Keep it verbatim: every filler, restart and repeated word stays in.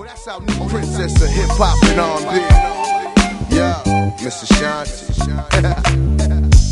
Princess of hip hop and R and B. Yeah, Mister Shanti.